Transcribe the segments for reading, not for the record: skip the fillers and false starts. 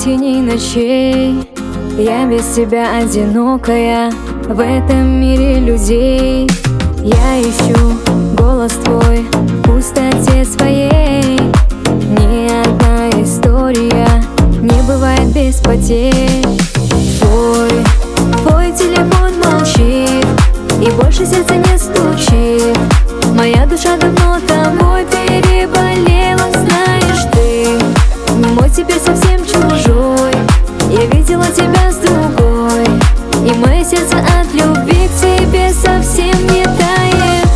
теней ночей. Я без тебя одинокая в этом мире людей. Я ищу голос твой в пустоте своей. Ни одна история не бывает без потерь. Твой телефон молчит, и больше сердце не стучит. Моя душа давно тобой переболела. Знаешь, ты не мой, теперь совсем чужой. Я видела тебя с другой, и мое сердце от любви к тебе совсем не тает.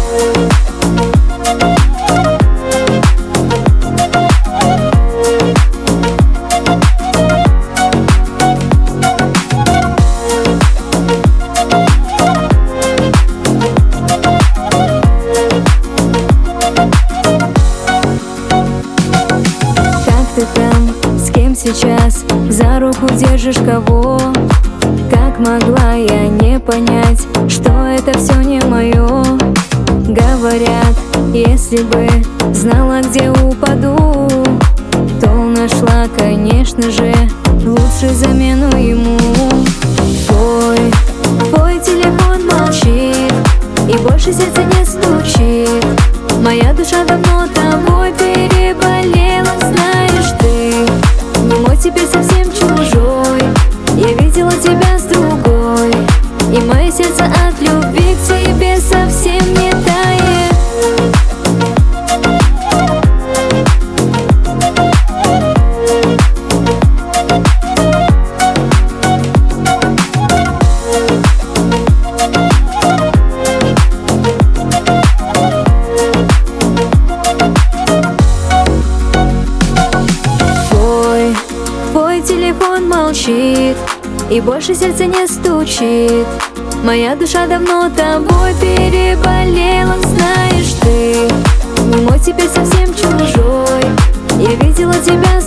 Как ты там, с кем сейчас, за руку держишь кого? Как могла я не понять, что это все не мое? Говорят, если бы знала, где упаду, то нашла, конечно же, лучшую замену ему. Твой телефон молчит, и больше сердце не стучит. Моя душа давно тобой переболела. Знаешь, ты не мой, теперь совсем чужой. Я видела тебя с другой, и мое сердце от любви к тебе совсем не тает. Твой телефон молчит, и больше сердце не стучит. Моя душа давно тобой переболела. Знаешь, ты не мой, теперь совсем чужой. Я видела тебя